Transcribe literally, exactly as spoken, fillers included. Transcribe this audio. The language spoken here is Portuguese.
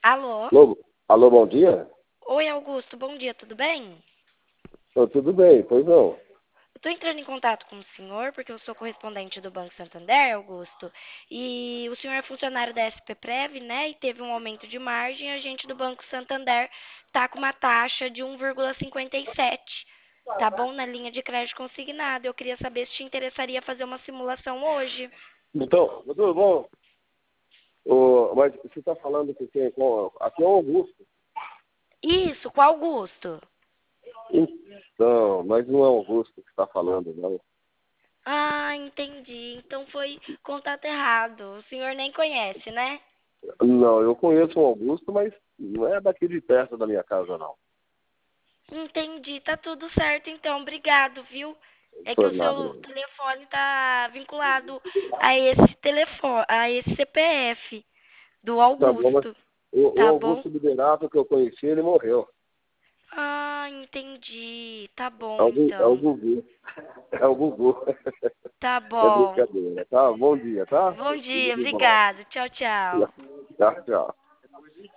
Alô? Alô, alô, bom dia? Oi, Augusto, bom dia, tudo bem? Ô, tudo bem, pois não. Eu estou entrando em contato com o senhor porque eu sou correspondente do Banco Santander, Augusto, e o senhor é funcionário da S P Prev, né? E teve um aumento de margem, e a gente do Banco Santander está com uma taxa de um vírgula cinquenta e sete, tá bom? Na linha de crédito consignado. Eu queria saber se te interessaria fazer uma simulação hoje. Então, tudo bom? Ô, mas você está falando que tem, com- aqui é o Augusto. Isso, com Augusto. Então, mas não é o Augusto que está falando, não. Ah, entendi. Então foi contato errado. O senhor nem conhece, né? Não, eu conheço o Augusto, mas não é daqui de perto da minha casa, não. Entendi, tá tudo certo então, obrigado, viu? É que Por o nada. seu telefone tá vinculado a esse telefone, a esse C P F do Tá bom, mas Augusto, o, o tá bom? Augusto Liberato que eu conheci, ele morreu. Ah, entendi. Tá É bom o, Gu- é o então. Gugu. É o Gugu. Tá É bom. brincadeira, tá? Bom dia, tá? Bom Tudo dia, de bom. obrigado. Tchau, tchau. Tchau, tchau.